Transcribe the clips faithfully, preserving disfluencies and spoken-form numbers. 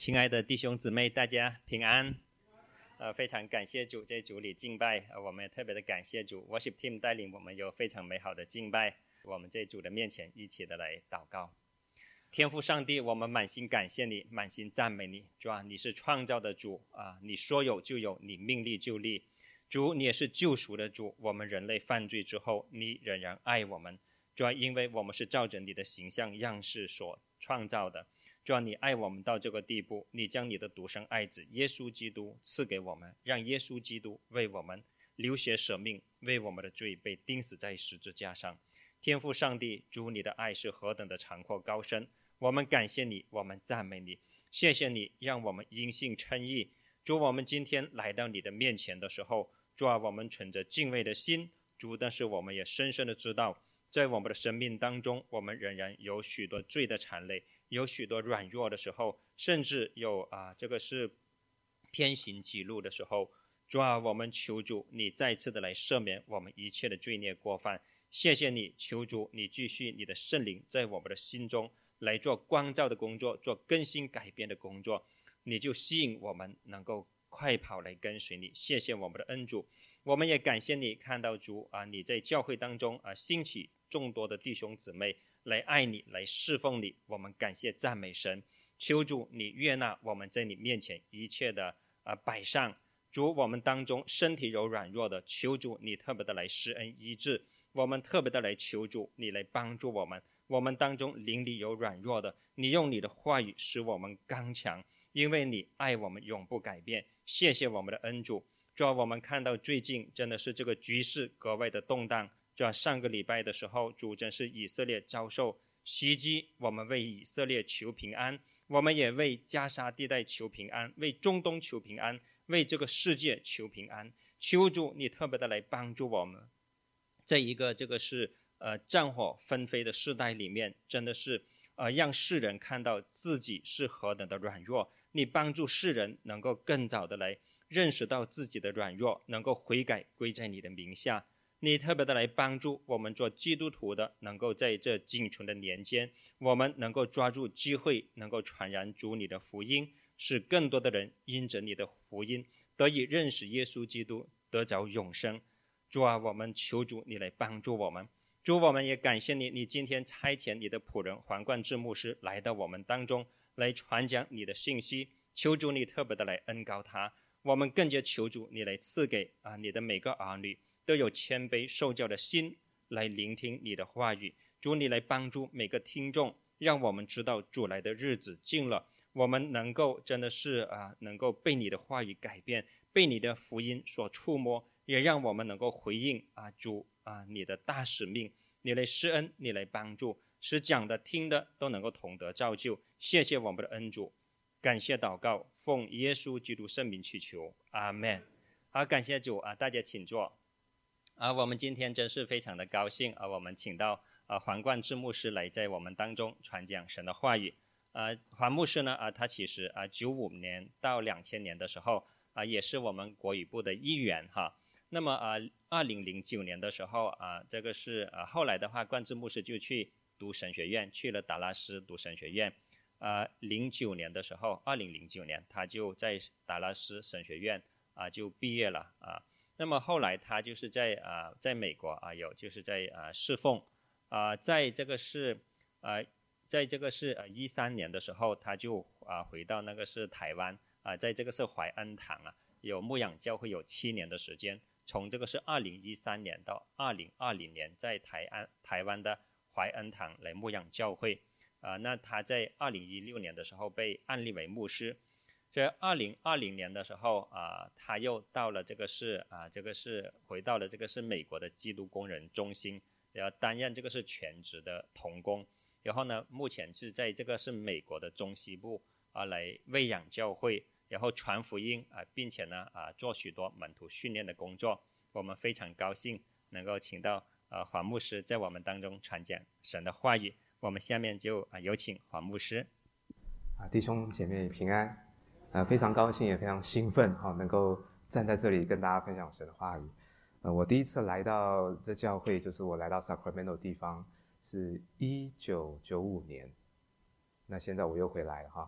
亲爱的弟兄姊妹，大家平安。呃，非常感谢主，在主里敬拜，呃、我们也特别的感谢主 Worship Team 带领我们有非常美好的敬拜。我们在主的面前一起的来祷告。天父上帝，我们满心感谢你，满心赞美你。主啊，你是创造的主啊，你说有就有，你命立就立。主，你也是救赎的主。我们人类犯罪之后，你仍然爱我们。主啊，因为我们是照着你的形象样式所创造的。主啊，你爱我们到这个地步，你将你的独生爱子耶稣基督赐给我们，让耶稣基督为我们流血舍命，为我们的罪被钉死在十字架上。天父上帝，主，你的爱是何等的长阔高深，我们感谢你，我们赞美你，谢谢你让我们因信称义。主，我们今天来到你的面前的时候，主啊，我们存着敬畏的心，主，但是我们也深深的知道，在我们的生命当中，我们仍然有许多罪的缠累，有许多软弱的时候，甚至有啊，这个是偏行己路的时候。主啊，我们求主你再次的来赦免我们一切的罪孽过犯。谢谢你，求主你继续你的圣灵在我们的心中来做光照的工作，做更新改变的工作，你就吸引我们能够快跑来跟随你。谢谢我们的恩主，我们也感谢你，看到主啊，你在教会当中啊兴起众多的弟兄姊妹来爱你，来侍奉你。我们感谢赞美神，求主你悦纳我们在你面前一切的啊摆上。主，我们当中身体有软弱的，求主你特别的来施恩医治。我们特别的来求主你来帮助我们。我们当中灵里有软弱的，你用你的话语使我们刚强，因为你爱我们永不改变。谢谢我们的恩主。主要我们看到最近真的是这个局势格外的动荡。主要上个礼拜的时候，主真是以色列遭受袭击，我们为以色列求平安，我们也为加沙地带求平安，为中东求平安，为这个世界求平安。求主你特别的来帮助我们，在一个这个是呃战火纷飞的世代里面，真的是呃让世人看到自己是何等的软弱。你帮助世人能够更早的来认识到自己的软弱，能够悔改归在你的名下。你特别的来帮助我们做基督徒的，能够在这仅存的年间，我们能够抓住机会，能够传扬主你的福音，使更多的人因着你的福音得以认识耶稣基督，得着永生。主啊，我们求主你来帮助我们。主，我们也感谢你，你今天差遣你的仆人黄冠志牧师来到我们当中，来传讲你的信息。求主你特别的来恩膏他，我们更加求主你来赐给啊你的每个儿女都有谦卑受教的心来聆听你的话语。主，你来帮助每个听众，让我们知道主来的日子近了，我们能够真的是啊能够被你的话语改变，被你的福音所触摸，也让我们能够回应啊主啊你的大使命。你来施恩，你来帮助，使讲的听的都能够同得造就。谢谢我们的恩主，感谢祷告，奉耶稣基督圣名祈求，阿们。好，感谢主啊，大家请坐。啊，我们今天真是非常的高兴啊，我们请到啊黄冠志牧师来在我们当中传讲神的话语。啊，黄牧师呢啊，他其实啊九五年到两千年的时候啊，也是我们国语部的一员哈。那么啊，二零零九年的时候啊，这个是啊后来的话，冠志牧师就去读神学院，去了达拉斯读神学院。啊，零九年的时候，二零零九年他就在达拉斯神学院啊就毕业了啊。那么后来他就是在啊在美国啊有就是在啊侍奉啊，在这个是啊在这个是呃一三年的时候，他就啊回到那个是台湾啊，在这个是怀恩堂啊有牧养教会有七年的时间。从这个是二零一三年到二零二零年，在台湾台湾的怀恩堂来牧养教会啊。那他在二零一六年的时候被按立为牧师。所以二零二零年的时候啊，他又到了这个是啊，这个是回到了这个是美国的基督工人中心，然后担任这个是全职的同工。然后呢，目前是在这个是美国的中西部啊来喂养教会，然后传福音啊，并且呢啊做许多门徒训练的工作。我们非常高兴能够请到啊黄牧师在我们当中传讲神的话语。我们下面就啊有请黄牧师。 啊，弟兄姐妹平安。呃，非常高兴也非常兴奋哈、哦，能够站在这里跟大家分享神的话语。呃，我第一次来到这教会，就是我来到 Sacramento 地方是一九九五年，那现在我又回来了哈。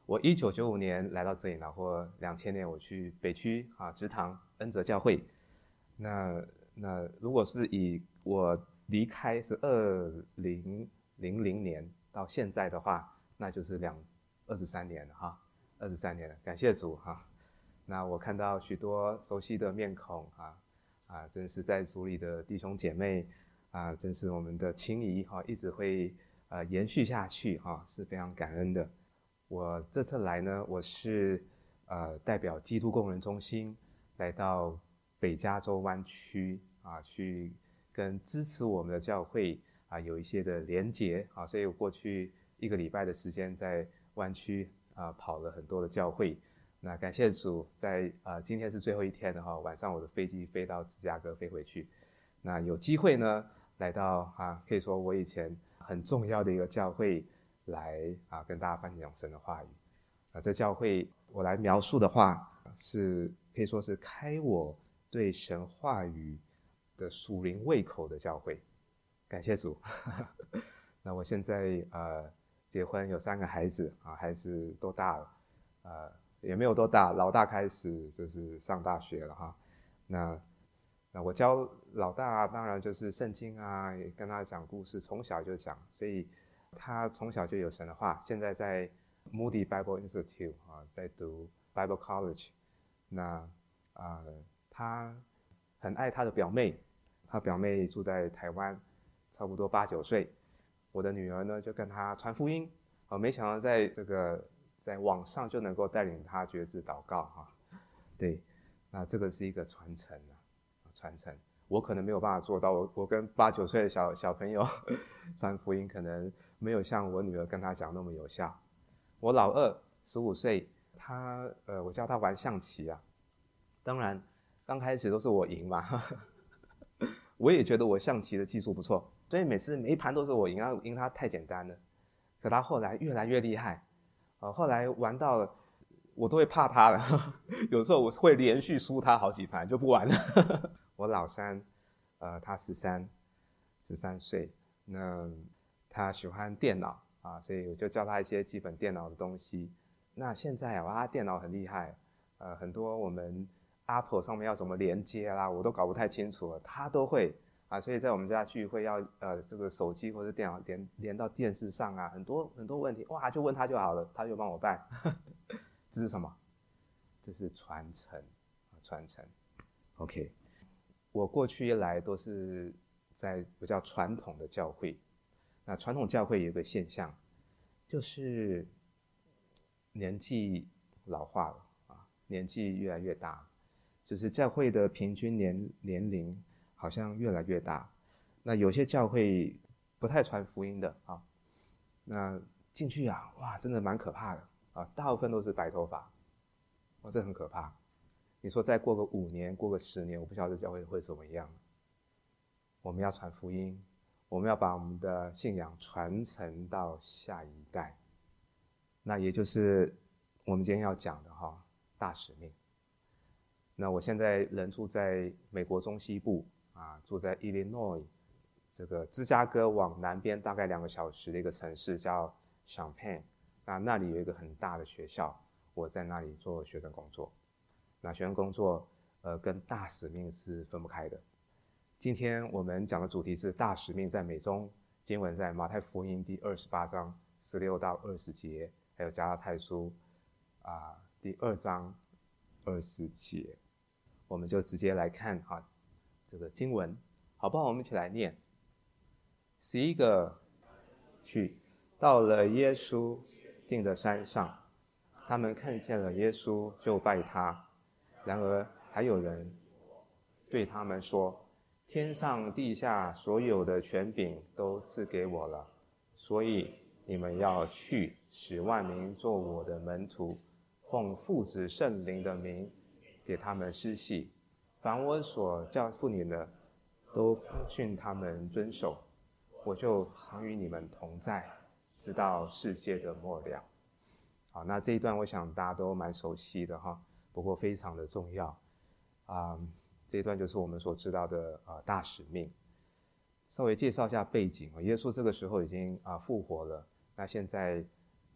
我一九九五年来到这里，然后两千年我去北区啊直堂恩泽教会。那那如果是以我离开是二零零零年到现在的话，那就是两二十三年了哈，二十三年了，感谢主哈。那我看到许多熟悉的面孔啊啊，真是在主里的弟兄姐妹啊，真是我们的情谊哈，一直会呃延续下去哈，是非常感恩的。我这次来呢，我是呃代表基督工人中心来到北加州湾区啊，去跟支持我们的教会啊有一些的连结啊，所以我过去一个礼拜的时间在湾区啊跑了很多的教会。那感谢主在，在呃今天是最后一天的哈，晚上我的飞机飞到芝加哥飞回去，那有机会呢来到啊，可以说我以前很重要的一个教会来啊跟大家分享神的话语。啊，这教会我来描述的话，是可以说是开我对神话语的属灵胃口的教会。感谢主。那我现在呃结婚有三个孩子啊，孩子都大了，呃。也没有多大，老大开始就是上大学了哈。那那我教老大当然就是圣经啊，也跟他讲故事，从小就讲，所以他从小就有神的话。现在在 Moody Bible Institute 啊，在读 Bible College。那啊、呃，他很爱他的表妹，他表妹住在台湾，差不多八九岁。我的女儿呢就跟他传福音，啊，没想到在这个。在网上就能够带领他决志祷告哈，对，那这个是一个传承啊，传承。我可能没有办法做到，我我跟八九岁的小小朋友传福音，可能没有像我女儿跟他讲那么有效。我老二十五岁，他呃，我教他玩象棋啊，当然刚开始都是我赢嘛，我也觉得我象棋的技术不错，所以每次每一盘都是我赢啊，赢他太简单了。可他后来越来越厉害。呃，后来玩到了，我都会怕他了。有时候我会连续输他好几盘，就不玩了。我老三，呃，他十三，十三岁，那他喜欢电脑啊，所以我就教他一些基本电脑的东西。那现在啊，他电脑很厉害，呃，很多我们 Apple 上面要怎么连接啦，我都搞不太清楚了，他都会。啊，所以在我们家聚会要呃这个手机或者电脑连连到电视上啊，很多很多问题，哇，就问他就好了，他就帮我办。这是什么？这是传承，传承。OK， 我过去一来都是在比较传统的教会。那传统教会有一个现象，就是年纪老化了啊，年纪越来越大，就是教会的平均年年龄。好像越来越大，那有些教会不太传福音的啊，那进去啊，哇，真的蛮可怕的啊，大部分都是白头发，哇，这很可怕。你说再过个五年，过个十年，我不晓得教会会怎么样。我们要传福音，我们要把我们的信仰传承到下一代，那也就是我们今天要讲的哈，大使命。那我现在人住在美国中西部。啊，住在 Illinois 这个芝加哥往南边大概两个小时的一个城市叫 Champaign， 那那里有一个很大的学校，我在那里做学生工作。那学生工作呃跟大使命是分不开的。今天我们讲的主题是大使命在美中，经文在马太福音第二十八章十六到二十节，还有加拉太书啊第二章二十节，我们就直接来看哈。这个经文好不好？我们一起来念。十一个去到了耶稣定的山上，他们看见了耶稣就拜他。然而还有人对他们说：天上地下所有的权柄都赐给我了，所以你们要去，使万民做我的门徒，奉父子圣灵的名给他们施洗。凡我所教父你的，都训他们遵守，我就常与你们同在，直到世界的末了。好，那这一段我想大家都蛮熟悉的哈，不过非常的重要啊、嗯。这一段就是我们所知道的呃大使命。稍微介绍一下背景，耶稣这个时候已经啊、呃、复活了，那现在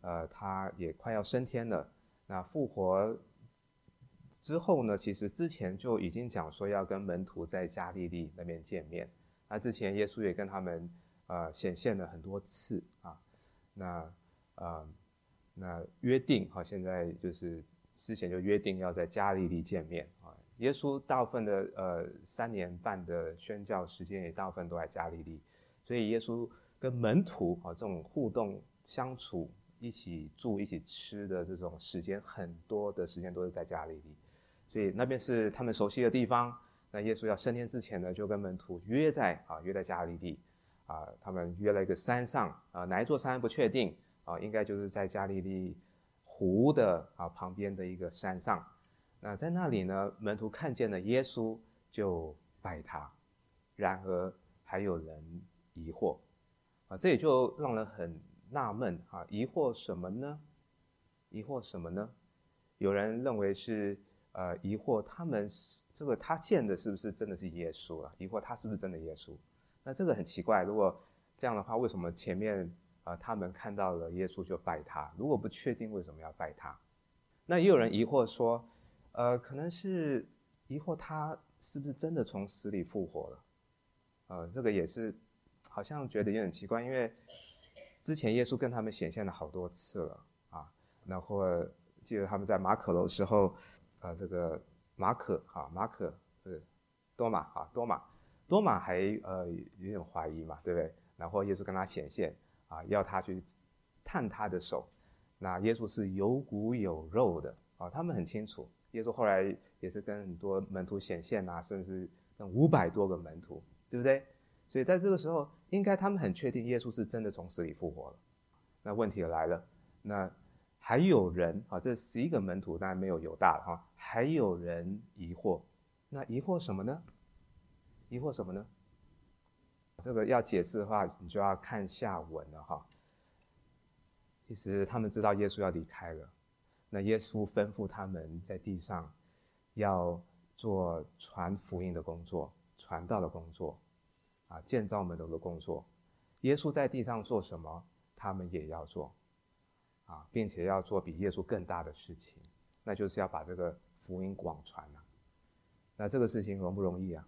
呃，他也快要升天了。那复活之后呢，其实之前就已经讲说要跟门徒在加利利那边见面。那之前耶稣也跟他们呃显现了很多次啊。那呃那约定哈、啊，现在就是之前就约定要在加利利见面啊。耶稣大部分的呃三年半的宣教时间也大部分都在加利利，所以耶稣跟门徒啊这种互动相处、一起住、一起吃的这种时间，很多的时间都是在加利利。所以那边是他们熟悉的地方。那耶稣要升天之前呢，就跟门徒约在啊约在加利利啊，他们约了一个山上啊，哪一座山不确定啊，应该就是在加利利湖的啊旁边的一个山上。那在那里呢，门徒看见了耶稣就拜他，然而还有人疑惑啊，这也就让人很纳闷啊，疑惑什么呢？疑惑什么呢？有人认为是。呃，疑惑他们这个他见的是不是真的是耶稣啊？疑惑他是不是真的耶稣？那这个很奇怪，如果这样的话，为什么前面啊、呃、他们看到了耶稣就拜他？如果不确定为什么要拜他？那也有人疑惑说，呃，可能是疑惑他是不是真的从死里复活了？呃，这个也是好像觉得有点奇怪，因为之前耶稣跟他们显现了好多次了啊，然后记得他们在马可楼的时候。呃，这个马可哈，马可是多马啊，多马，多马还呃有点怀疑嘛，对不对？然后耶稣跟他显现啊，要他去探他的手。那耶稣是有骨有肉的啊，他们很清楚。耶稣后来也是跟很多门徒显现啊，甚至跟五百多个门徒，对不对？所以在这个时候，应该他们很确定耶稣是真的从死里复活了。那问题来了，那。还有人啊，这十一个门徒当然没有犹大了哈，还有人疑惑，那疑惑什么呢？疑惑什么呢？这个要解释的话，你就要看下文了哈。其实他们知道耶稣要离开了，那耶稣吩咐他们在地上要做传福音的工作、传道的工作，啊，建造门徒的工作。耶稣在地上做什么，他们也要做。啊，并且要做比耶稣更大的事情，那就是要把这个福音广传啊。那这个事情容不容易啊？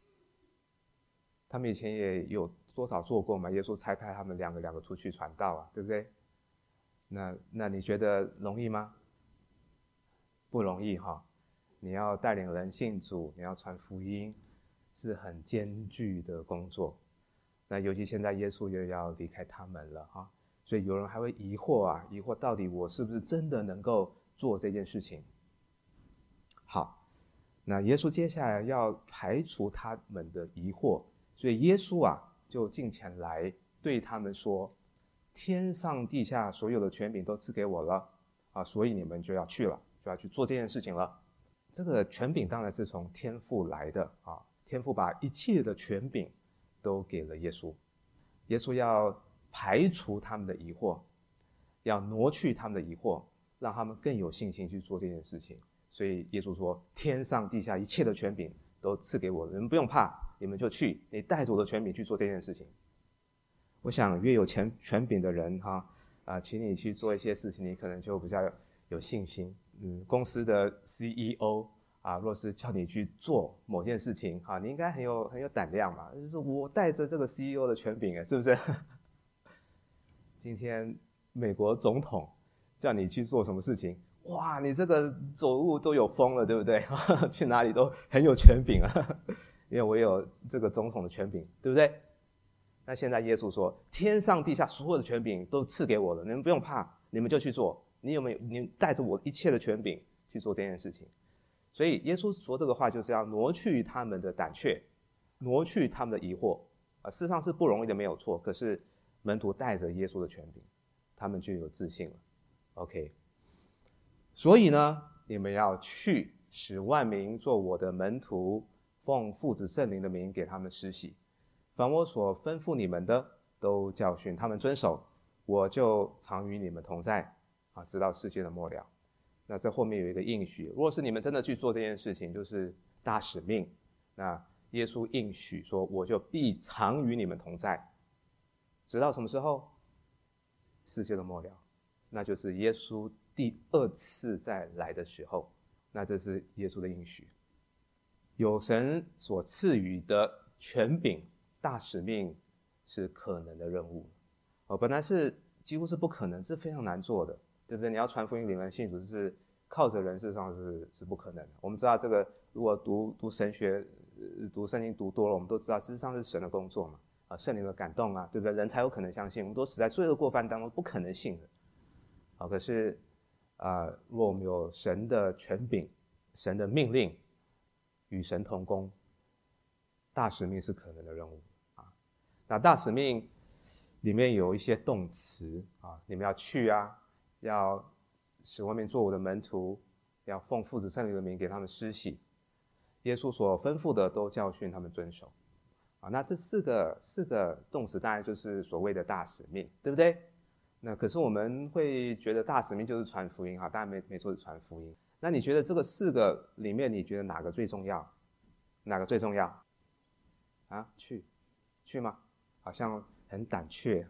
他们以前也有多少做过嘛？耶稣差派他们两个两个出去传道啊，对不对？那那你觉得容易吗？不容易哈。你要带领人信主，你要传福音，是很艰巨的工作。那尤其现在耶稣又要离开他们了哈。所以有人还会疑惑啊，疑惑到底我是不是真的能够做这件事情？好，那耶稣接下来要排除他们的疑惑，所以耶稣啊就近前来对他们说：“天上地下所有的权柄都赐给我了啊，所以你们就要去了，就要去做这件事情了。”这个权柄当然是从天父来的啊，天父把一切的权柄都给了耶稣，耶稣要。排除他们的疑惑，要挪去他们的疑惑，让他们更有信心去做这件事情。所以耶稣说：“天上地下一切的权柄都赐给我，你们不用怕，你们就去，你带着我的权柄去做这件事情。”我想越有权权柄的人哈啊、呃，请你去做一些事情，你可能就比较有信心。嗯，公司的 C E O 啊，若是叫你去做某件事情哈，你应该很有很有胆量嘛。就是我带着这个 C E O 的权柄，是不是？今天美国总统叫你去做什么事情，哇，你这个走路都有风了，对不对？去哪里都很有权柄啊，因为我有这个总统的权柄，对不对？那现在耶稣说，天上地下所有的权柄都赐给我了，你们不用怕，你们就去做。你有没有？你带着我一切的权柄去做这件事情。所以耶稣说这个话，就是要挪去他们的胆怯，挪去他们的疑惑啊。事实上是不容易的，没有错。可是门徒带着耶稣的权柄，他们就有自信了。OK， 所以呢，你们要去，使万民做我的门徒，奉父子圣灵的名给他们施洗。凡我所吩咐你们的，都教训他们遵守，我就常与你们同在啊，直到世界的末了。那这后面有一个应许，若是你们真的去做这件事情，就是大使命。那耶稣应许说，我就必常与你们同在，直到什么时候？世界的末了。 那就是耶稣第二次再来的时候，那这是耶稣的应许。有神所赐予的权柄、大使命是可能的任务，哦，本来是几乎是不可能，是非常难做的，对不对？你要传福音、领人信主，是靠着人，事实上是是不可能的。我们知道这个，如果读读神学、读圣经读多了，我们都知道，事实上是神的工作嘛，啊，圣灵的感动啊，对不对？人才有可能相信，我们都死在罪恶过犯当中，不可能信的。好，可是啊、呃，如果我们有神的权柄、神的命令，与神同工，大使命是可能的任务啊。那大使命里面有一些动词啊，你们要去啊，要使外面做我的门徒，要奉父子圣灵的名给他们施洗，耶稣所吩咐的都教训他们遵守啊。那这四个四个动词当然就是所谓的大使命，对不对？那可是我们会觉得大使命就是传福音哈，当然没没错是传福音。那你觉得这个四个里面，你觉得哪个最重要？哪个最重要？啊，去，去吗？好像很胆怯，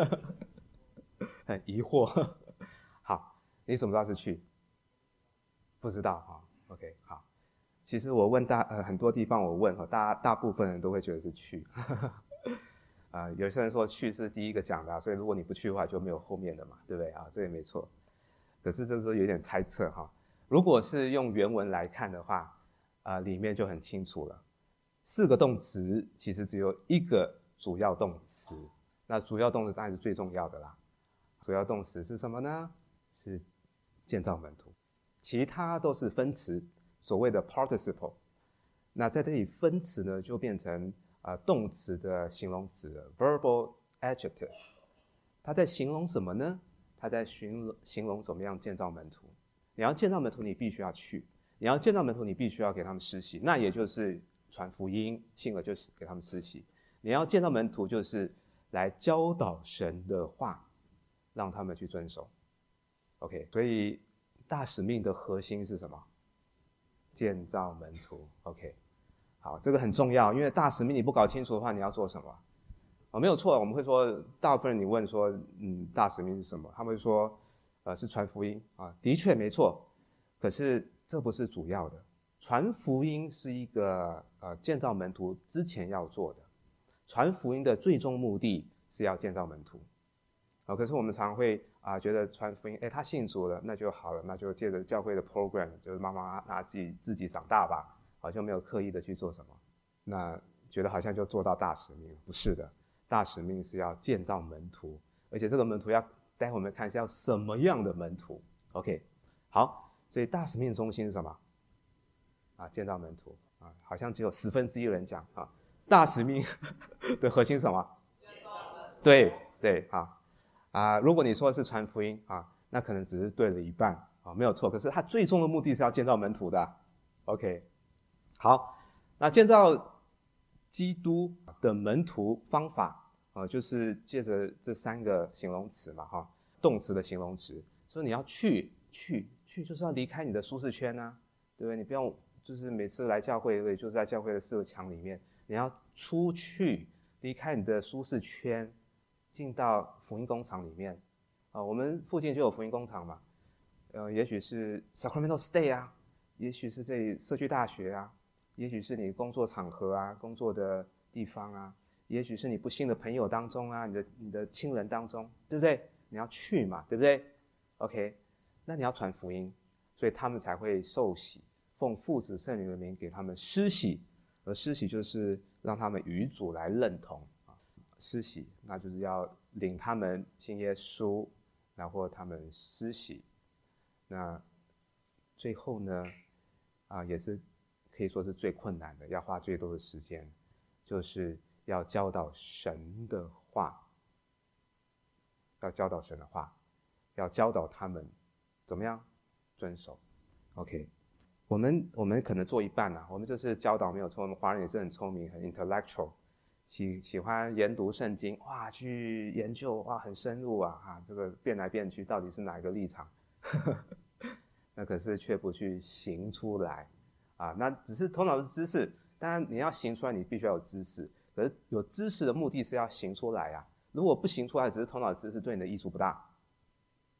很疑惑。好，你怎么知道是去？不知道哈。OK， 好。其实我问大呃很多地方我问哈，大大部分人都会觉得是去。啊、呃，有些人说去是第一个讲的、啊，所以如果你不去的话，就没有后面的嘛，对不对啊？这也没错。可是这时候有点猜测哈。如果是用原文来看的话，啊、呃，里面就很清楚了。四个动词其实只有一个主要动词，那主要动词当然是最重要的啦。主要动词是什么呢？是建造门徒，其他都是分词，所谓的 participle。那在这里分词呢，就变成啊、呃、动词的形容词了 ，verbal adjective。它在形容什么呢？它在形容形容怎么样建造门徒。你要建造门徒，你必须要去；你要建造门徒，你必须要给他们施洗，那也就是传福音，信了就给他们施洗。你要建造门徒，就是来教导神的话，让他们去遵守。OK， 所以大使命的核心是什么？建造门徒。OK， 好，这个很重要，因为大使命你不搞清楚的话，你要做什么？哦，没有错，我们会说，大部分人你问说，嗯，大使命是什么？他们会说，呃，是传福音啊，的确没错，可是这不是主要的。传福音是一个呃建造门徒之前要做的，传福音的最终目的是要建造门徒。啊，可是我们常会啊觉得传福音，哎，他信主了，那就好了，那就借着教会的 program， 就是妈妈拿自己自己长大吧，好像没有刻意的去做什么，那觉得好像就做到大使命，不是的。大使命是要建造门徒，而且这个门徒要待会我们看一下要什么样的门徒。OK， 好，所以大使命的中心是什么？啊，建造门徒啊，好像只有十分之一人讲啊。大使命的核心是什么？建造门徒。对对啊啊，如果你说是传福音啊，那可能只是对了一半啊，没有错。可是他最终的目的是要建造门徒的。OK， 好，那建造基督的门徒方法啊、呃，就是借着这三个形容词嘛，哈，动词的形容词，所以你要去去去，就是要离开你的舒适圈啊，对不对？你不要就是每次来教会，就是在教会的四个墙里面，你要出去，离开你的舒适圈，进到福音工厂里面啊、呃。我们附近就有福音工厂嘛，呃，也许是 Sacramento State 啊，也许是这里社区大学啊。也许是你工作场合啊，工作的地方啊，也许是你不幸的朋友当中啊，你的你的亲人当中，对不对？你要去嘛，对不对 ？OK， 那你要传福音，所以他们才会受洗，奉父子圣灵的名给他们施洗，而施洗就是让他们与主来认同啊，施洗那就是要领他们信耶稣，然后他们施洗，那最后呢，啊也是。可以说是最困难的，要花最多的时间，就是要教导神的话，要教导神的话，要教导他们怎么样遵守。OK， 我们我们可能做一半啊，我们就是教导没有错，我们华人也是很聪明，很 intellectual， 喜喜欢研读圣经，哇，去研究，哇，很深入啊，啊，这个变来变去，到底是哪一个立场？那可是却不去行出来。啊，那只是头脑的知识，当然你要行出来，你必须要有知识。可是有知识的目的是要行出来啊。如果不行出来，只是头脑的知识，对你的益处不大。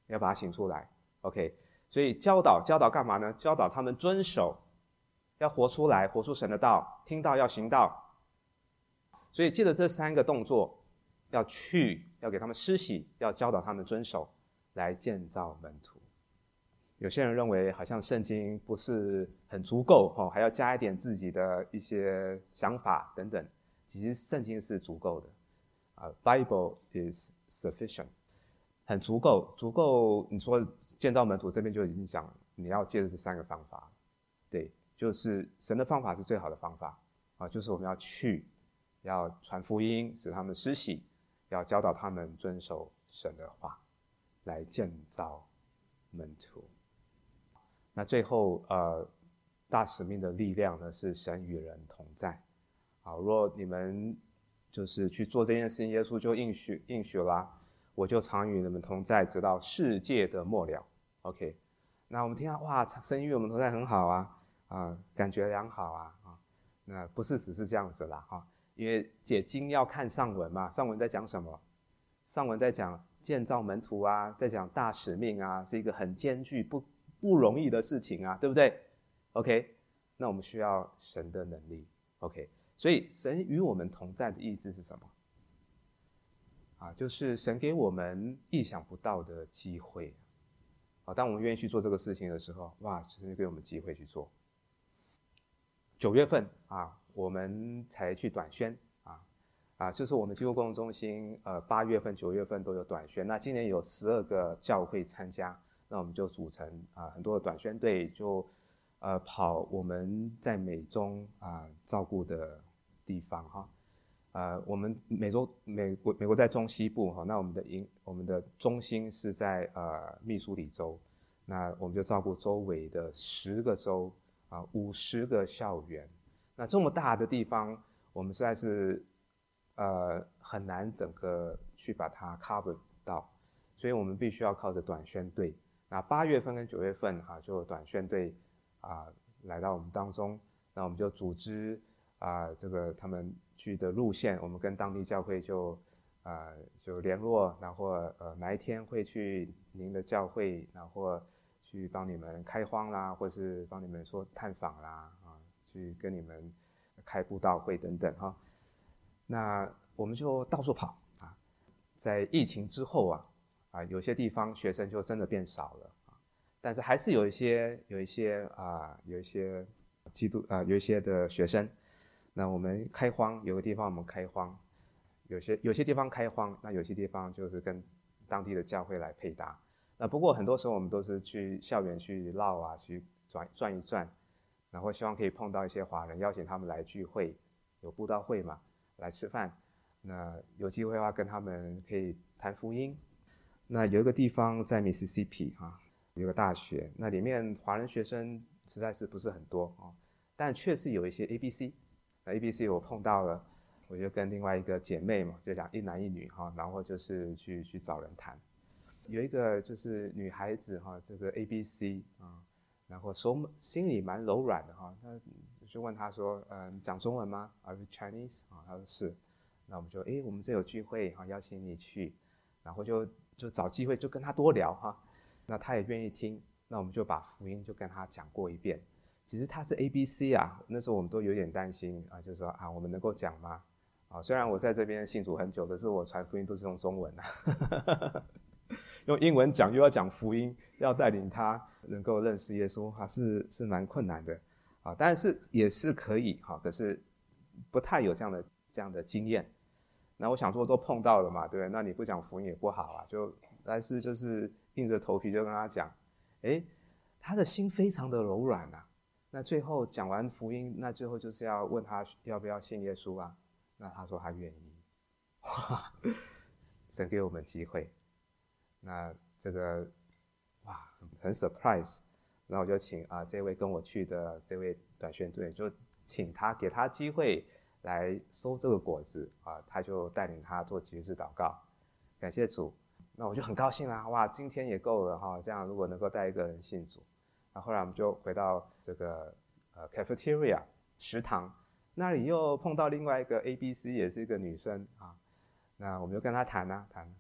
要把它醒出来。OK， 所以教导教导干嘛呢？教导他们遵守，要活出来，活出神的道，听到要行道。所以借着这三个动作，要去，要给他们施洗，要教导他们遵守，来建造门徒。有些人认为好像圣经不是很足够，还要加一点自己的一些想法等等。其实圣经是足够的，uh, Bible is sufficient， 很足够，足够。你说建造门徒这边就已经讲，你要借着这三个方法，对，就是神的方法是最好的方法啊，就是我们要去，要传福音，使他们施洗，要教导他们遵守神的话，来建造门徒。那最后，呃，大使命的力量呢，是神与人同在。好，若你们就是去做这件事情，耶稣就应许应许啦，我就常与你们同在，直到世界的末了。OK， 那我们听到哇，神与我们同在很好啊，啊，感觉良好啊，啊，那不是只是这样子啦，哈，因为解经要看上文嘛，上文在讲什么？上文在讲建造门徒啊，在讲大使命啊，是一个很艰巨不不容易的事情啊，对不对 ？OK， 那我们需要神的能力 ，OK。所以神与我们同在的意思是什么？啊，就是神给我们意想不到的机会。啊，当我们愿意去做这个事情的时候，哇，神就给我们机会去做。九月份啊，我们才去短宣啊，啊，就是我们基督工作中心，呃，八月份、九月份都有短宣。那今年有十二个教会参加，那我们就组成啊很多的短宣队，就呃跑我们在美中啊照顾的地方哈，呃，我们美洲美国美国在中西部哈，那我们的营我们的中心是在呃密苏里州，那我们就照顾周围的十个州啊，五十个校园，那这么大的地方，我们实在是呃很难整个去把它 cover 到，所以我们必须要靠着短宣队。那八月份跟九月份哈，就有短宣队啊来到我们当中，那我们就组织。啊、呃，这个他们去的路线，我们跟当地教会就啊、呃、就联络，然后呃哪一天会去您的教会，然后去帮你们开荒啦，或是帮你们说探访啦，啊，去跟你们开布道会等等哈。那我们就到处跑啊，在疫情之后啊啊，有些地方学生就真的变少了啊，但是还是有一些有一些啊有一些基督啊有一些的学生。那我们开荒，有个地方我们开荒，有些有些地方开荒，那有些地方就是跟当地的教会来配搭。那不过很多时候我们都是去校园去绕啊，去转转一转，然后希望可以碰到一些华人，邀请他们来聚会，有布道会嘛，来吃饭。那有机会的话跟他们可以谈福音。那有一个地方在 Mississippi 哈，有个大学，那里面华人学生实在是不是很多啊，但确实有一些 A B C。A B C 我碰到了，我就跟另外一个姐妹嘛，就两一男一女哈，然后就是去去找人谈。有一个就是女孩子哈，这个 A B C 啊，然后手心里蛮柔软的哈，那就问她说，呃，你讲中文吗 ？Are you Chinese？ 啊，她说是。那我们就诶，我们这有聚会哈，邀请你去，然后就就找机会就跟她多聊哈，那她也愿意听，那我们就把福音就跟她讲过一遍。其实他是 A B C 啊，那时候我们都有点担心啊，就是说啊，我们能够讲吗？啊，虽然我在这边信主很久，可是我传福音都是用中文啊，用英文讲又要讲福音，要带领他能够认识耶稣，还是是蛮困难的啊。但是也是可以哈，可是不太有这样的这样的经验。那我想说都碰到了嘛，对不对？那你不讲福音也不好啊，就但是就是硬着头皮就跟他讲，哎，他的心非常的柔软啊。那最后讲完福音，那最后就是要问他要不要信耶稣啊？那他说他愿意。哇，神给我们机会。那这个哇很 surprise， 然后我就请啊、呃、这位跟我去的这位短宣队，就请他给他机会来收这个果子啊，他就带领他做几日祷告，感谢主。那我就很高兴啦，哇，今天也够了哈，这样如果能够带一个人信主。那后来我们就回到这个呃 cafeteria 食堂，那里又碰到另外一个 A B C， 也是一个女生啊。那我们就跟她谈啊谈，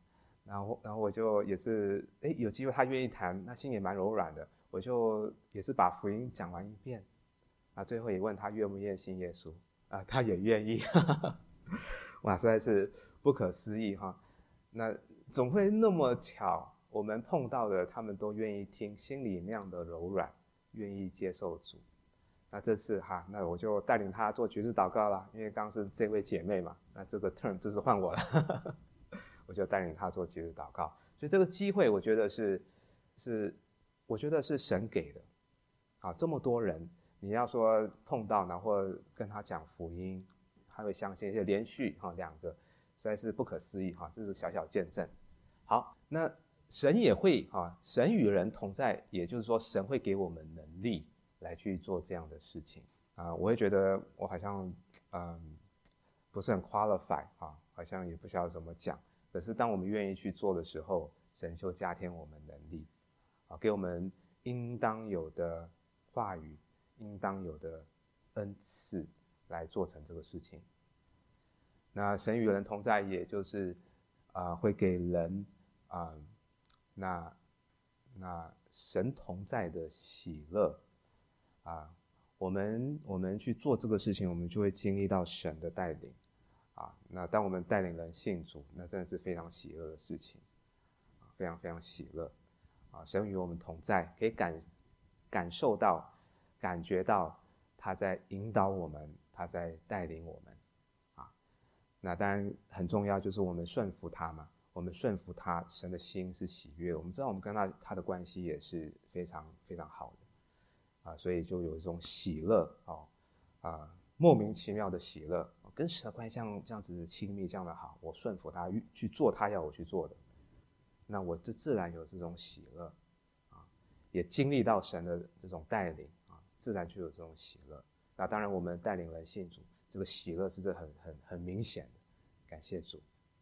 然后然后我就也是哎有机会他愿意谈，那心也蛮柔软的，我就也是把福音讲完一遍，啊，最后也问他愿不愿意信耶稣啊，他也愿意，哇，实在是不可思议哈。那总会那么巧，我们碰到的他们都愿意听，心里那样的柔软，愿意接受主。那这次哈，那我就带领他做橘子祷告啦，因为刚刚是这位姐妹嘛，那这个 turn 就是换我了，我就带领他做橘子祷告。所以这个机会，我觉得是是，我觉得是神给的。啊，这么多人，你要说碰到，然后跟他讲福音，他会相信，而且连续哈两个，实在是不可思议哈，这是小小见证。好，那神也会哈，神与人同在，也就是说，神会给我们能力来去做这样的事情啊。我会觉得我好像嗯不是很 qualify 啊，好像也不晓得怎么讲。可是当我们愿意去做的时候，神就加添我们能力，啊，给我们应当有的话语，应当有的恩赐来做成这个事情。那神与人同在，也就是啊、呃、会给人啊、呃、那那神同在的喜乐啊，我们我们去做这个事情，我们就会经历到神的带领啊。那当我们带领人信主，那真的是非常喜乐的事情，非常非常喜乐啊！神与我们同在，可以感感受到、感觉到他在引导我们，他在带领我们啊。那当然很重要，就是我们顺服他嘛。我们顺服他，神的心是喜悦。我们知道，我们跟他他的关系也是非常非常好的啊，所以就有一种喜乐哦啊，莫名其妙的喜乐，跟神的关系像这样子亲密，这样的好，我顺服他去做他要我去做的。那我就自然有这种喜乐啊，也经历到神的这种带领啊，自然就有这种喜乐。那当然我们带领人信主，这个喜乐是这很很很明显的，感谢主。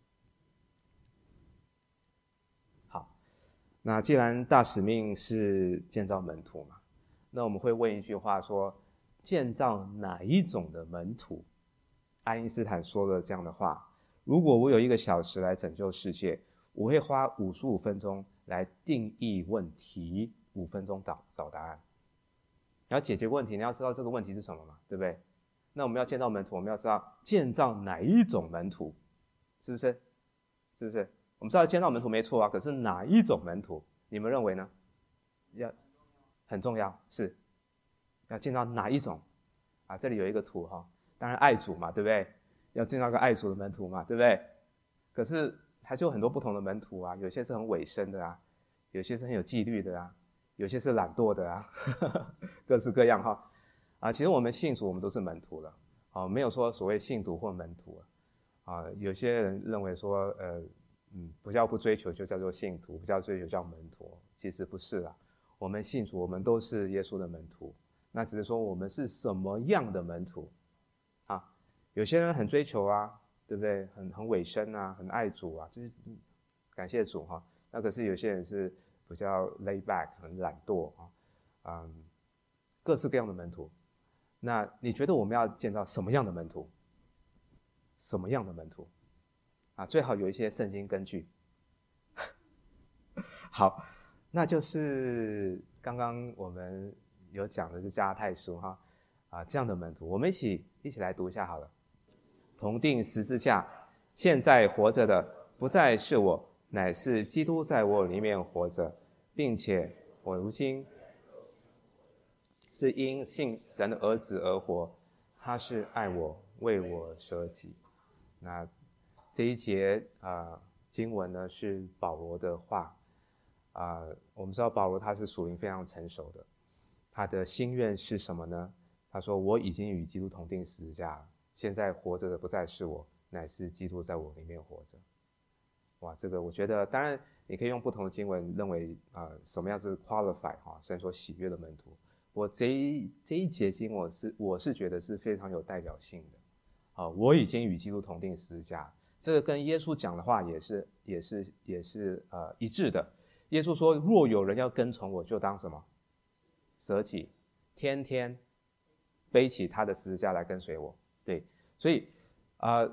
好，那既然大使命是建造门徒嘛，那我们会问一句话说，建造哪一种的门徒？爱因斯坦说了这样的话，如果我有一个小时来拯救世界，我会花五十五分钟来定义问题，五分钟找找答案。你要解决问题，你要知道这个问题是什么嘛，对不对？那我们要建造门徒，我们要知道建造哪一种门徒，是不是？是不是？我们知道建造门徒没错啊，可是哪一种门徒？你们认为呢？要很重要，是要建造哪一种啊？这里有一个图哈，当然爱主嘛，对不对？要建造个爱主的门徒嘛，对不对？可是还是有很多不同的门徒啊，有些是很委身的啊，有些是很有纪律的啊，有些是懒惰的啊，呵呵各式各样哈。啊，其实我们信主，我们都是门徒了，啊，没有说所谓信徒或门徒啊。有些人认为说，呃，嗯，不叫不追求就叫做信徒，不叫追求叫门徒，其实不是啦。我们信主，我们都是耶稣的门徒，那只是说我们是什么样的门徒啊？有些人很追求啊。对不对？很很委身啊，很爱主啊，就是感谢主哈。那可是有些人是比较 lay back， 很懒惰啊，嗯，各式各样的门徒。那你觉得我们要建造什么样的门徒？什么样的门徒？啊，最好有一些圣经根据。好，那就是刚刚我们有讲的是加拉太书哈，啊，这样的门徒，我们一起一起来读一下好了。同定十字架，现在活着的不再是我，乃是基督在我里面活着，并且我如今是因信神的儿子而活，他是爱我，为我舍己。那这一节啊、呃、经文呢是保罗的话啊、呃，我们知道保罗他是属灵非常成熟的，他的心愿是什么呢？他说：“我已经与基督同定十字架了。现在活着的不再是我，乃是基督在我里面活着。”哇，这个我觉得，当然你可以用不同的经文认为啊、呃，什么样是 qualify 哈，神所喜悦的门徒。我这一这一节经我是我是觉得是非常有代表性的。啊，我已经与基督同定十字架，这个跟耶稣讲的话也是也是也是呃一致的。耶稣说：“若有人要跟从我，就当什么？舍己，天天背起他的十字架来跟随我。”对，所以啊、呃，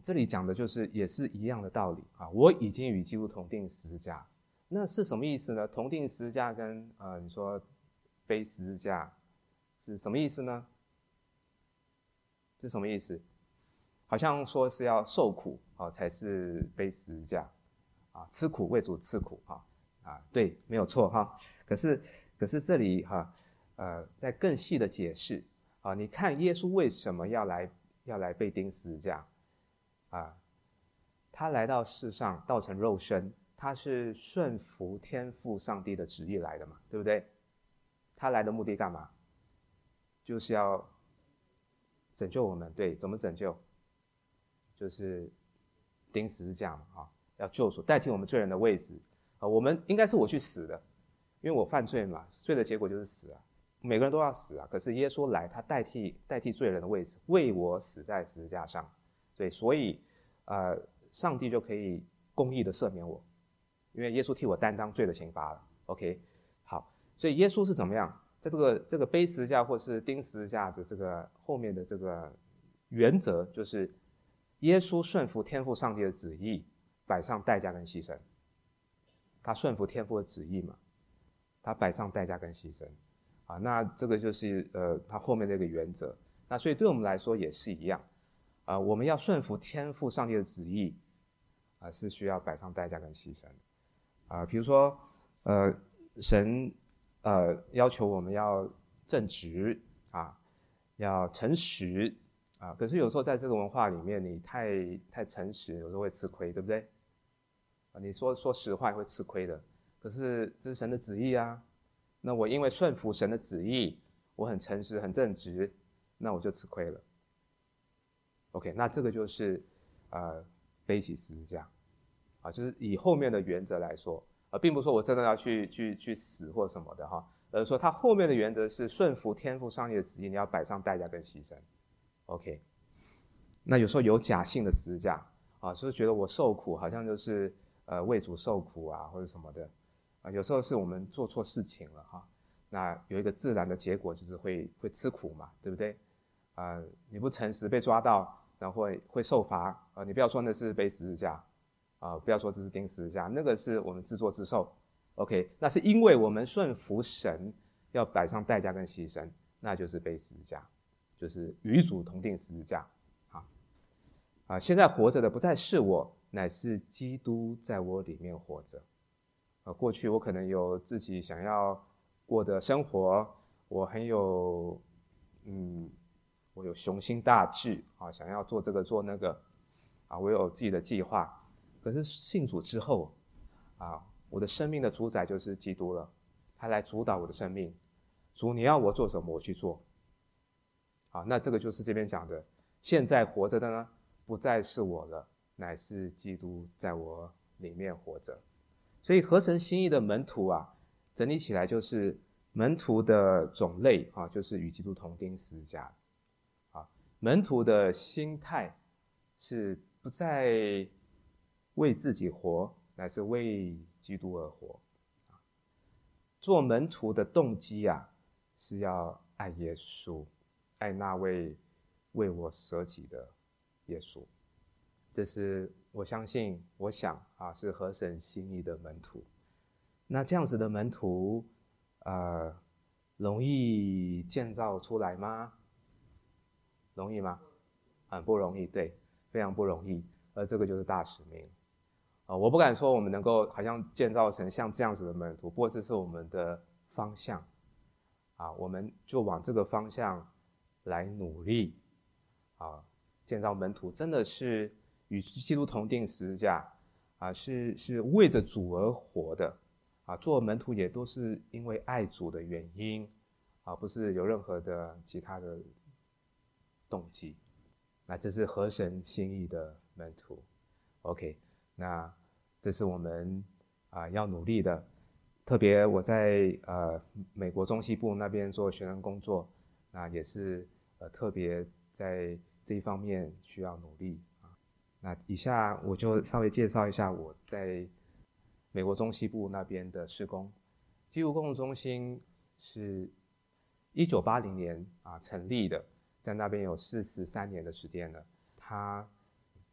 这里讲的就是也是一样的道理啊，我已经与基督同定十字架，那是什么意思呢？同定十字架跟呃你说背十字架是什么意思呢？是什么意思？好像说是要受苦啊，才是背十字架啊，吃苦为主吃苦啊啊，对，没有错哈。可是可是这里哈呃，在更细的解释啊，你看耶稣为什么要来要来被钉十字架啊？他来到世上道成肉身，他是顺服天父上帝的旨意来的嘛，对不对？他来的目的干嘛？就是要拯救我们，对，怎么拯救？就是钉十字架嘛，啊，要救赎，代替我们罪人的位置啊。我们应该是我去死的，因为我犯罪嘛，罪的结果就是死啊，每个人都要死啊。可是耶稣来，他代替代替罪人的位置，为我死在十字架上，对，所以呃，上帝就可以公义的赦免我，因为耶稣替我担当罪的刑罚了。OK， 好，所以耶稣是怎么样？在这个这个背十字架或是钉十字架的这个后面的这个原则，就是耶稣顺服天父上帝的旨意，摆上代价跟牺牲。他顺服天父的旨意嘛，他摆上代价跟牺牲啊，那这个就是呃他后面的一个原则。那所以对我们来说也是一样啊，我们要顺服天父上帝的旨意啊，是需要摆上代价跟牺牲啊。比如说呃神呃要求我们要正直啊，要诚实啊，可是有时候在这个文化里面，你太太诚实，有时候会吃亏，对不对？啊，你说说实话会吃亏的，可是这是神的旨意啊。那我因为顺服神的旨意，我很诚实、很正直，那我就吃亏了。OK， 那这个就是呃背起十字架啊，就是以后面的原则来说，啊，并不是说我真的要去去去死或什么的哈，而是说它后面的原则是顺服天父上帝的旨意，你要摆上代价跟牺牲。OK， 那有时候有假性的十字架啊，就是觉得我受苦好像就是呃为主受苦啊或者什么的啊，有时候是我们做错事情了哈，那有一个自然的结果就是会会吃苦嘛，对不对？啊、呃，你不诚实被抓到，然后会会受罚啊、呃，你不要说那是背十字架啊、呃，不要说这是钉十字架，那个是我们自作自受。OK， 那是因为我们顺服神，要摆上代价跟牺牲，那就是背十字架。就是与主同定十字架，啊啊！现在活着的不再是我，乃是基督在我里面活着。啊，过去我可能有自己想要过的生活，我很有，嗯，我有雄心大志啊，想要做这个做那个，啊，我有自己的计划。可是信主之后，啊，我的生命的主宰就是基督了，他来主导我的生命。主，你要我做什么，我去做。好，那这个就是这边讲的，现在活着的呢，不再是我了，乃是基督在我里面活着。所以合神心意的门徒啊，整理起来就是门徒的种类啊，就是与基督同钉十字架。啊，门徒的心态是不再为自己活，乃是为基督而活。做门徒的动机啊，是要爱耶稣。爱那位为我舍己的耶稣，这是我相信我想啊，是合神心意的门徒。那这样子的门徒呃容易建造出来吗？容易吗？很不容易，对，非常不容易。而这个就是大使命啊，我不敢说我们能够好像建造成像这样子的门徒，不过这是我们的方向啊，我们就往这个方向来努力啊，建造门徒真的是与基督同定十字架啊，是是为着主而活的啊，做门徒也都是因为爱主的原因啊，不是有任何的其他的动机。那这是合神心意的门徒。OK， 那这是我们啊要努力的。特别我在呃美国中西部那边做学生工作。那也是呃特别在这一方面需要努力啊。那以下我就稍微介绍一下我在美国中西部那边的事工。基督公共中心是一九八零年啊成立的，在那边有四十三年的时间了。它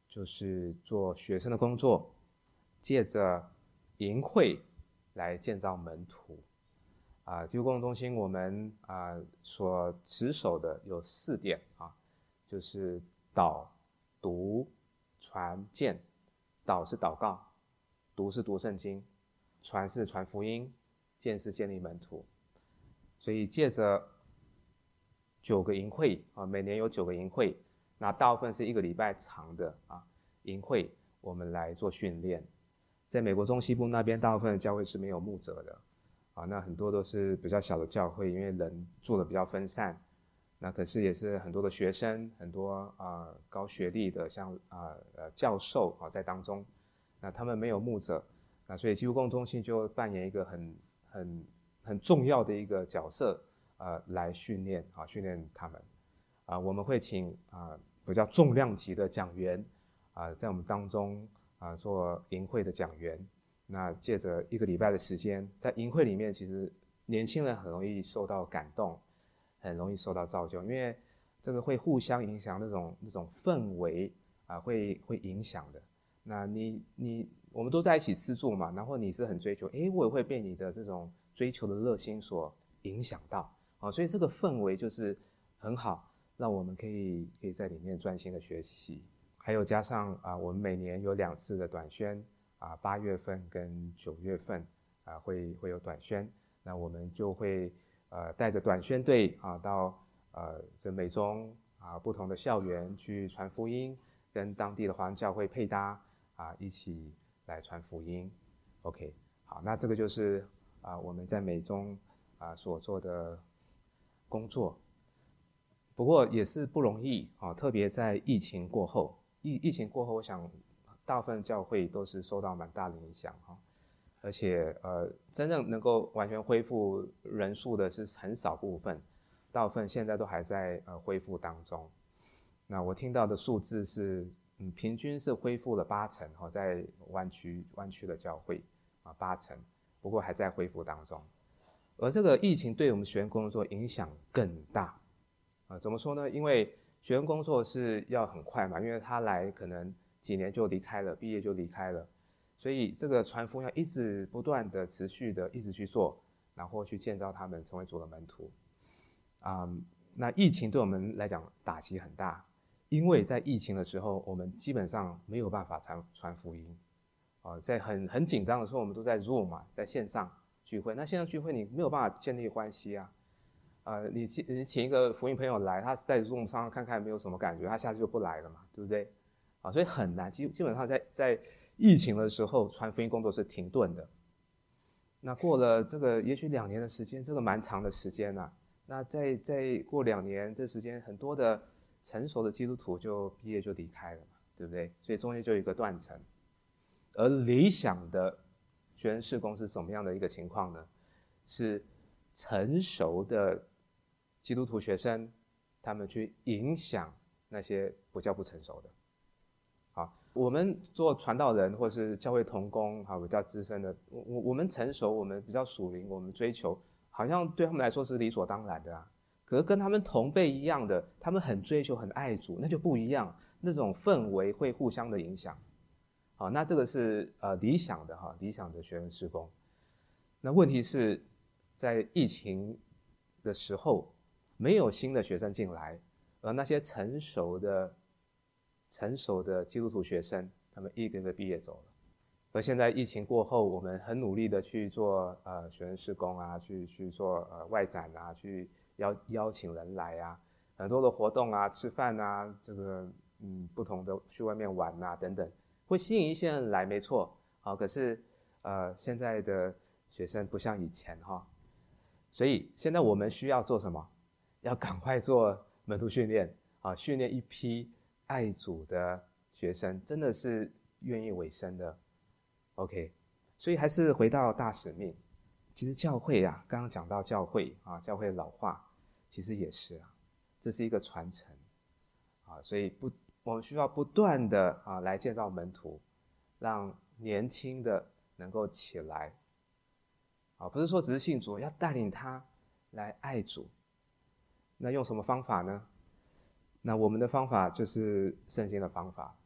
就是做学生的工作，借着营会来建造门徒。啊，基督工作中心我们啊所持守的有四点啊，就是导、读、传、建。导是祷告，读是读圣经，传是传福音，建是建立门徒。所以借着九个营会啊，每年有九个营会，那大部分是一个礼拜长的啊营会，我们来做训练。在美国中西部那边，大部分的教会是没有牧者的。啊，那很多都是比较小的教会，因为人住的比较分散，那可是也是很多的学生，很多啊、呃、高学历的，像啊 呃, 呃教授啊在当中，那他们没有牧者，那所以基督工作中心就扮演一个很很很重要的一个角色，呃，来训练啊训练他们，啊、呃、我们会请啊、呃、比较重量级的讲员啊、呃、在我们当中啊、呃、做营会的讲员。那借着一个礼拜的时间，在营会里面，其实年轻人很容易受到感动，很容易受到造就，因为这个会互相影响，那种那种氛围啊，会会影响的。那你你我们都在一起吃住嘛，然后你是很追求，诶，我也会被你的这种追求的热心所影响到啊，所以这个氛围就是很好，让我们可以可以在里面专心的学习。还有加上啊，我们每年有两次的短宣。啊，八月份跟九月份啊会会有短宣，那我们就会呃带着短宣队啊到呃这美中啊不同的校园去传福音，跟当地的华人教会配搭啊一起来传福音。OK， 好，那这个就是啊我们在美中啊所做的工作，不过也是不容易啊，特别在疫情过后，疫疫情过后，我想。大部分教会都是受到蛮大的影响哈，而且呃，真正能够完全恢复人数的是很少部分，大部分现在都还在呃恢复当中。那我听到的数字是，嗯，平均是恢复了八成哈，在湾区湾区的教会啊八成，不过还在恢复当中。而这个疫情对我们学生工作影响更大啊，怎么说呢？因为学生工作是要很快嘛，因为他来可能。几年就离开了，毕业就离开了，所以这个传福音要一直不断的、持续的一直去做，然后去建造他们成为主的门徒。啊、嗯，那疫情对我们来讲打击很大，因为在疫情的时候，我们基本上没有办法传传福音。啊、呃，在很很紧张的时候，我们都在 Zoom 嘛，在线上聚会。那线上聚会你没有办法建立关系啊。呃，你请你请一个福音朋友来，他在 Zoom 上看看没有什么感觉，他下次就不来了嘛，对不对？啊，所以很难，基基本上在在疫情的时候，传福音工作是停顿的。那过了这个也许两年的时间，这个蛮长的时间啊。那再再过两年，这时间很多的成熟的基督徒就毕业就离开了嘛，对不对？所以中间就有一个断层。而理想的学生事工是什么样的一个情况呢？是成熟的基督徒学生，他们去影响那些不叫不成熟的。好，我们做传道人或是教会同工，好比较资深的，我我们成熟，我们比较属灵，我们追求，好像对他们来说是理所当然的啊。可是跟他们同辈一样的，他们很追求、很爱主，那就不一样，那种氛围会互相的影响。好，那这个是呃理想的哈，理想的学生事工。那问题是在疫情的时候，没有新的学生进来，而那些成熟的。成熟的基督徒学生，他们一个个毕业走了。而现在疫情过后，我们很努力的去做呃学生事工啊，去去做呃外展啊，去邀邀请人来啊，很多的活动啊，吃饭啊，这个嗯不同的去外面玩啊等等，会吸引一些人来，没错。好，可是呃现在的学生不像以前哈，所以现在我们需要做什么？要赶快做门徒训练啊，训练一批。爱主的学生真的是愿意委身的 ，OK， 所以还是回到大使命。其实教会啊，刚刚讲到教会啊，教会老化，其实也是啊，这是一个传承啊，所以不，我们需要不断的啊来建造门徒，让年轻的能够起来啊，不是说只是信主，要带领他来爱主。那用什么方法呢？那我们的方法就是圣经的方法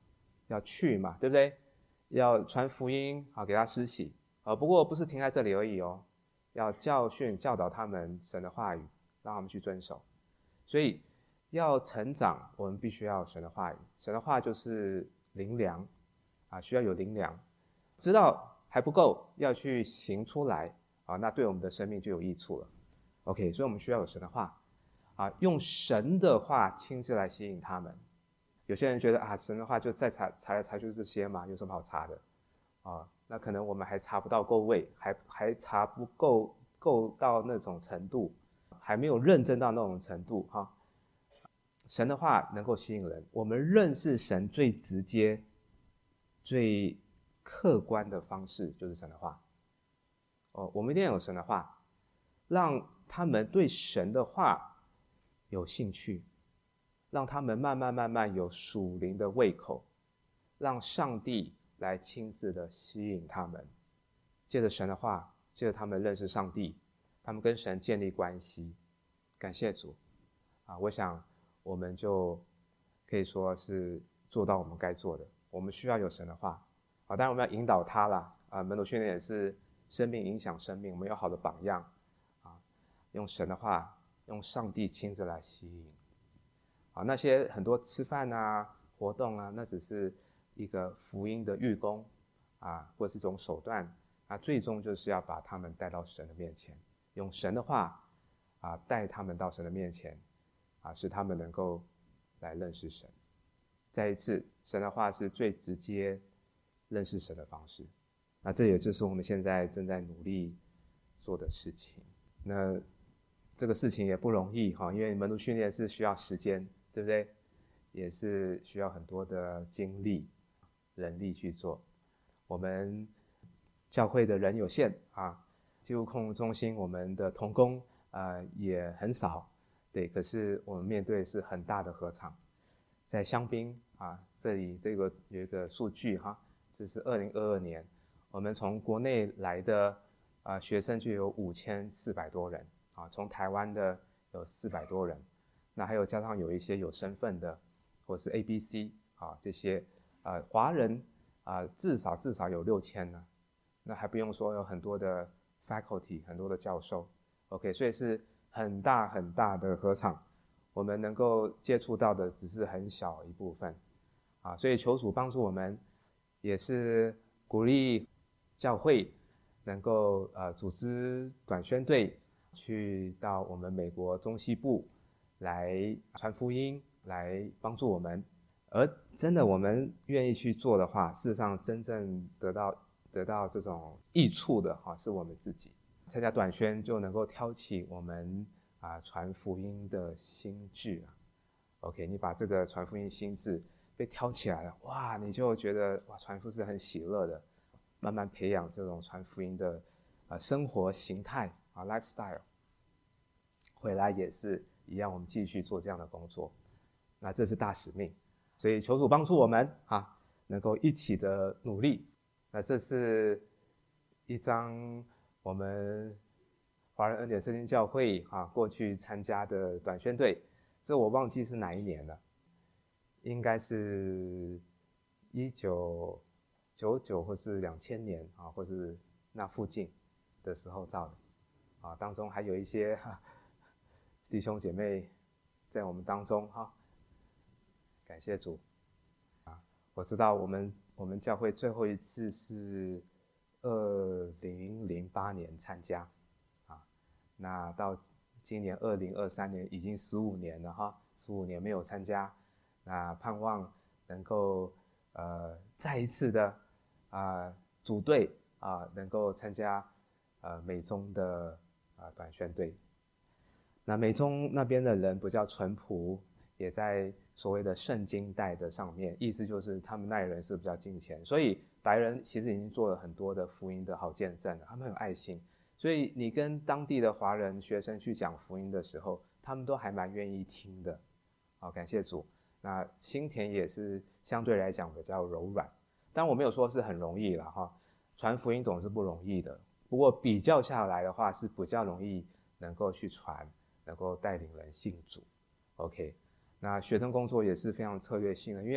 要去嘛，对不对？要传福音，好给他施洗，呃，不过不是停在这里而已哦，要教训教导他们神的话语，让他们去遵守。所以要成长，我们必须要有神的话语。神的话就是灵粮啊，需要有灵粮，知道还不够，要去行出来啊，那对我们的生命就有益处了。OK， 所以我们需要有神的话啊，用神的话亲自来吸引他们。有些人觉得啊，神的话就再查查来查去这些嘛，有什么好查的啊？那可能我们还查不到够位，还还查不够够到那种程度，还没有认真到那种程度哈。神的话能够吸引人，我们认识神最直接、最客观的方式就是神的话。哦，我们一定要有神的话，让他们对神的话有兴趣。让他们慢慢慢慢有属灵的胃口，让上帝来亲自的吸引他们，借着神的话，借着他们认识上帝，他们跟神建立关系。感谢主啊！我想我们就可以说是做到我们该做的。我们需要有神的话啊，当然我们要引导他啦啊。门徒训练也是生命影响生命，我们有好的榜样啊，用神的话，用上帝亲自来吸引。啊，那些很多吃饭啊、活动啊，那只是一个福音的预工啊，或是一种手段啊，最终就是要把他们带到神的面前，用神的话啊带他们到神的面前啊，使他们能够来认识神。再一次，神的话是最直接认识神的方式。那这也就是我们现在正在努力做的事情。那这个事情也不容易哈，因为门徒训练是需要时间。对不对？也是需要很多的精力、人力去做。我们教会的人有限啊，基督控中心我们的同工啊、呃、也很少，对。可是我们面对是很大的禾场，在香槟啊这里这个有一个数据哈，这是二零二二年，我们从国内来的啊、呃、学生就有五千四百多人啊，从台湾的有四百多人。那还有加上有一些有身份的，或是 A B C 啊这些啊、呃、华人啊、呃、至少至少有六千呢，那还不用说有很多的 faculty 很多的教授 ，OK， 所以是很大很大的禾场，我们能够接触到的只是很小一部分啊，所以求主帮助我们，也是鼓励教会能够呃组织短宣队去到我们美国中西部。来传福音，来帮助我们，而真的我们愿意去做的话，事实上真正得到得到这种益处的哈，是我们自己。参加短宣就能够挑起我们啊传福音的心志啊。OK， 你把这个传福音心智被挑起来了，哇，你就觉得哇传福音是很喜乐的，慢慢培养这种传福音的啊生活形态啊 lifestyle， 回来也是。一样，我们继续做这样的工作，那这是大使命，所以求主帮助我们啊，能够一起的努力。那这是一张我们华人恩典圣经教会啊过去参加的短宣队，这我忘记是哪一年了，应该是一九九九或是两千年啊，或是那附近的时候照的啊，当中还有一些。弟兄姐妹在我们当中哈，感谢主啊！我知道我们我们教会最后一次是二零零八年参加啊，那到今年二零二三年已经十五年了哈，十五年没有参加，那盼望能够呃再一次的啊、呃、组队啊、呃、能够参加呃美中的啊、呃、短宣队。那美中那边的人比较淳朴，也在所谓的圣经带的上面，意思就是他们那一人是比较敬虔，所以白人其实已经做了很多的福音的好见证了，他们很有爱心，所以你跟当地的华人学生去讲福音的时候，他们都还蛮愿意听的。好，感谢主。那心田也是相对来讲比较柔软，但我没有说是很容易啦哈，传福音总是不容易的，不过比较下来的话是比较容易能够去传。能够带领人信主 ，OK， 那学生工作也是非常策略性的，因为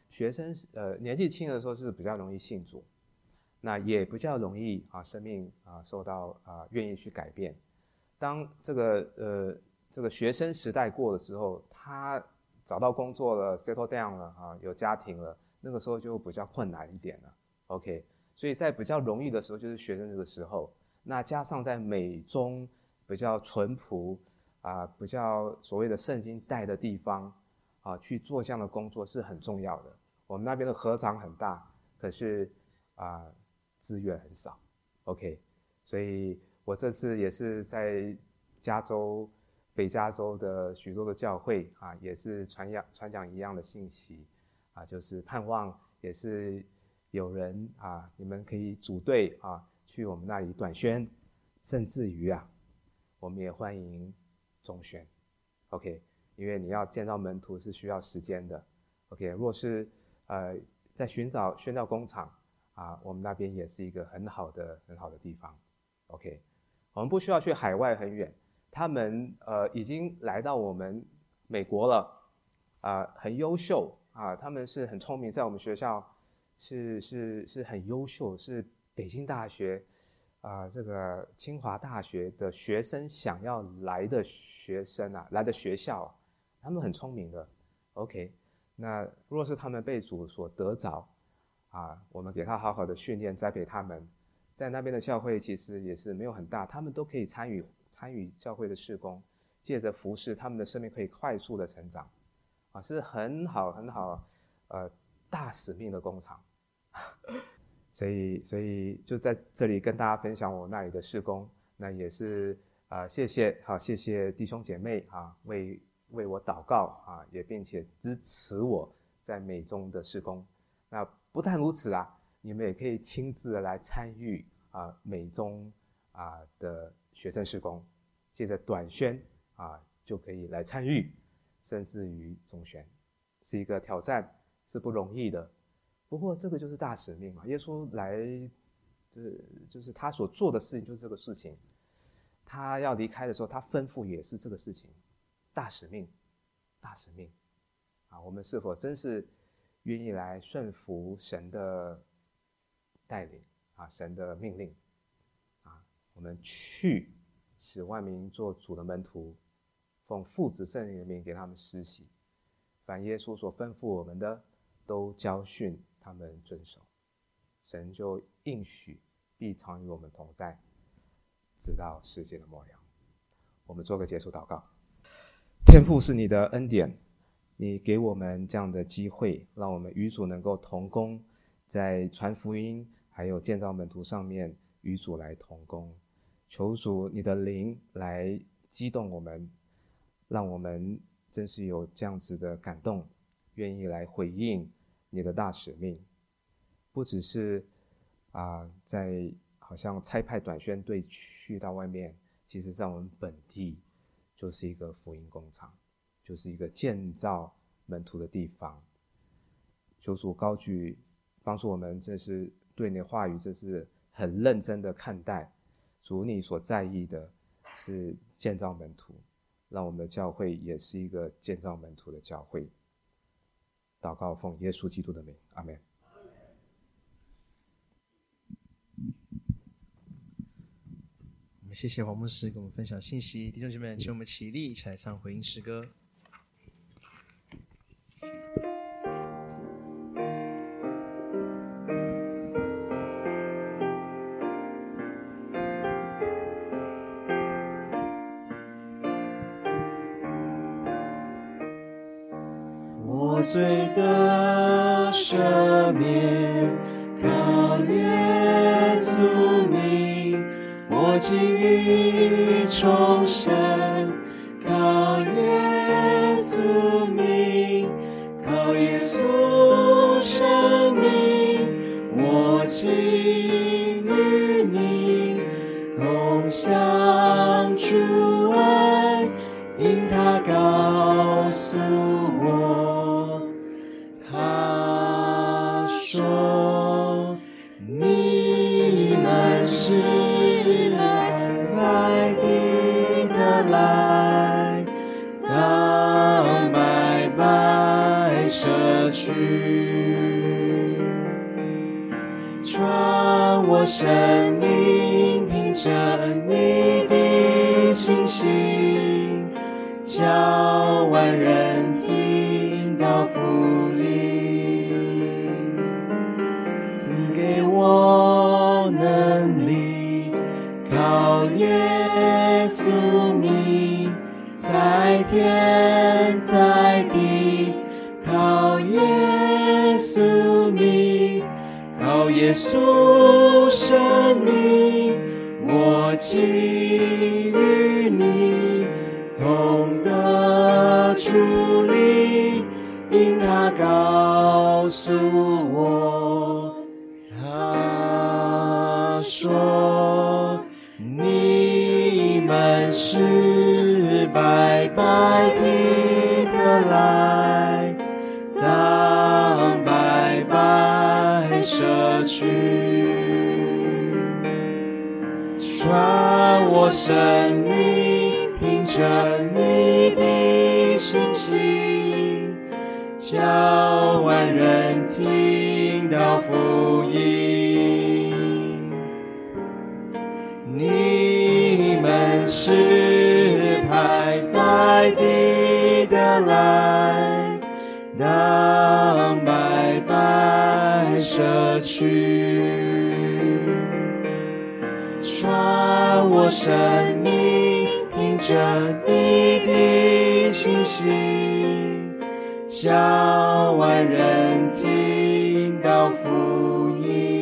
学生呃年纪轻的时候是比较容易信主，那也比较容易啊生命啊受到啊愿意去改变。当这个呃这个学生时代过了之后，他找到工作了 ，settle down 了啊，有家庭了，那个时候就比较困难一点了。OK， 所以在比较容易的时候就是学生这个时候，那加上在美中比较淳朴啊、比较所谓的圣经带的地方啊，去做这样的工作是很重要的。我们那边的禾场很大，可是啊资源很少。OK， 所以我这次也是在加州北加州的许多的教会啊，也是传讲传讲一样的信息啊，就是盼望也是有人啊，你们可以组队啊，去我们那里短宣，甚至于啊，我们也欢迎中宣 ，OK， 因为你要建造门徒是需要时间的 ，OK， 若是呃在寻找宣教工厂啊，我们那边也是一个很好的很好的地方 ，OK， 我们不需要去海外很远，他们呃已经来到我们美国了，啊、呃，很优秀啊，他们是很聪明，在我们学校是是是很优秀，是北京大学。啊、呃，这个清华大学的学生想要来的学生啊，来的学校、啊，他们很聪明的 ，OK。那若是他们被主所得着，啊，我们给他好好的训练栽培他们，在那边的教会其实也是没有很大，他们都可以参与参与教会的事工，借着服事，他们的生命可以快速的成长，啊，是很好很好，呃，大使命的工厂。所以，所以就在这里跟大家分享我那里的事工，那也是啊、呃，谢谢，好，谢谢弟兄姐妹啊，为为我祷告啊，也并且支持我在美中的事工。那不但如此啊，你们也可以亲自的来参与啊美中啊的学生事工，借着短宣啊就可以来参与，甚至于中宣，是一个挑战，是不容易的。不过这个就是大使命嘛，耶稣来，就是就是他所做的事情就是这个事情。他要离开的时候，他吩咐也是这个事情，大使命，大使命。啊，我们是否真是愿意来顺服神的带领啊，神的命令啊？我们去使万民做主的门徒，奉父子圣灵的名给他们施洗，凡耶稣所吩咐我们的，都教训他们遵守，神就应许必常与我们同在，直到世界的末了。我们做个结束祷告。天父，是你的恩典，你给我们这样的机会，让我们与主能够同工，在传福音还有建造门徒上面与主来同工。求主你的灵来激动我们，让我们真是有这样子的感动，愿意来回应你的大使命，不只是啊、呃，在好像差派短宣队去到外面，其实在我们本地就是一个福音工厂，就是一个建造门徒的地方。求主高举，帮助我们，这是对你的话语，这是很认真的看待。主你所在意的是建造门徒，让我们的教会也是一个建造门徒的教会。祷告奉耶稣基督的名，阿们。 我们谢谢黄牧师给我们分享信息，弟兄姐妹，请我们起立，一起来唱回应诗歌。 我罪的赦免，靠耶稣名，我今已重生，靠耶稣名，靠耶稣生命，我今与你共享主爱，因他告诉我，他说你们是来的的来，当白白舍去。传我生命，凭着你的信心，叫万人听到福音。赐给我能力，靠耶稣名，在天在地，靠耶稣名，靠耶稣生命，我给予你同得处理，因他告诉我，他说你们是白白的得来，当白白舍去。传我生命，凭着你的信心，叫万人听到福音。你们是白白的得来，当白白舍去。传我生命，凭着你的信心，叫万人听到福音。